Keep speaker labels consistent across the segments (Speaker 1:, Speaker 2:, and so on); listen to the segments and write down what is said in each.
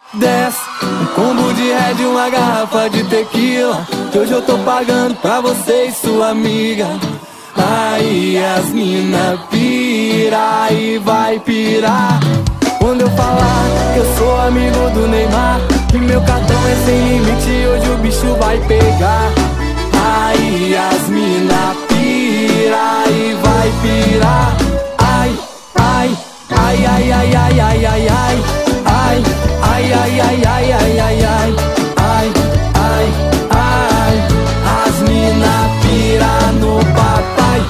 Speaker 1: Desce um combo de red, uma garrafa de tequila, que hoje eu tô pagando pra você e sua amiga. Aí as mina pira e vai pirar quando eu falar que eu sou amigo do Neymar, que meu cartão é sem limite, hoje o bicho vai pegar. Aí as mina pira e vai pirar. Ai, ai, ai, ai, ai, ai, ai, ai, ai. Ai, ai, ai, ai, ai, ai, ai, ai. Ai, ai, ai. As mina pira no papai.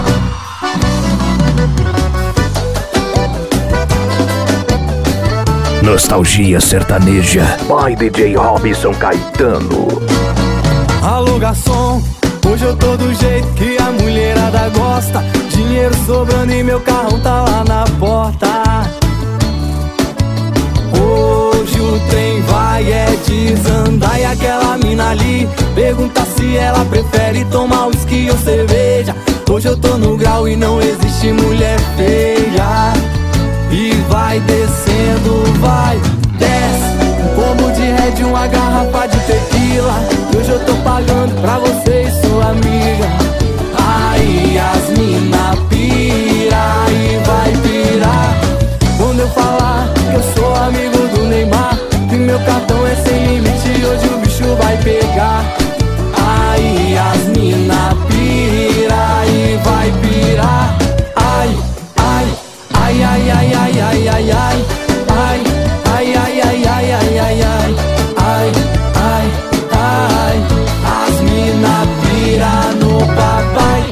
Speaker 2: Nostalgia sertaneja by DJ Robson Caetano.
Speaker 1: Alô garçom, hoje eu tô do jeito que a mulherada gosta. Dinheiro sobrando e meu carrão tá lá na porta. Hoje o trem vai desandar. E aquela mina ali pergunta se ela prefere tomar uísque ou cerveja. Hoje eu tô no grau e não existe mulher feia. E vai descendo, vai, desce um combo de red, uma garrafa de tequila, que hoje eu tô pagando pra você e sua amiga. Aí as mina pira e vai pirar quando eu falar que eu sou amigo do Neymar, que meu cartão é sem limite, hoje o bicho vai pegar. Aí as mina pira e vai pirar. Ai, ai, ai, ai, ai, ai, ai, ai, ai. Ai, ai, ai, ai, ai, ai, ai, ai. Ai, ai, ai. As mina pira no papai.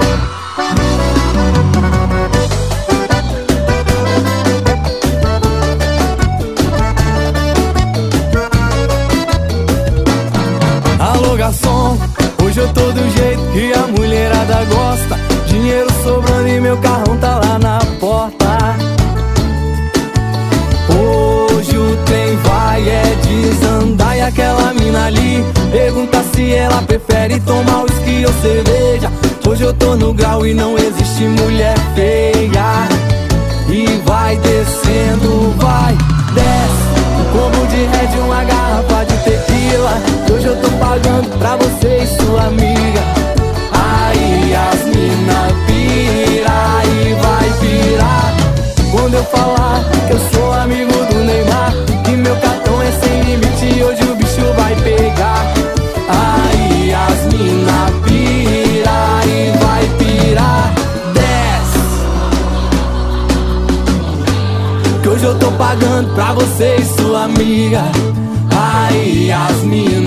Speaker 1: Alô garçom, hoje eu tô do jeito que a mulherada gosta. Dinheiro sobrando e meu carrão tá lá na porta. Hoje o trem vai desandar. E aquela mina ali pergunta se ela prefere tomar uísque ou cerveja. Hoje eu tô no grau e não existe mulher feia. E vai descendo, vai, desce um combo de red, uma garrafa de tequila, que hoje eu tô pagando pra você e sua amiga. Aí as mina pira e vai pirar quando eu falar que eu sou amigo do Neymar, que meu cartão é sem limite, hoje o bicho vai pegar. Aí as mina pira e vai pirar. Desce, que hoje eu tô pagando pra você e sua amiga. Aí as mina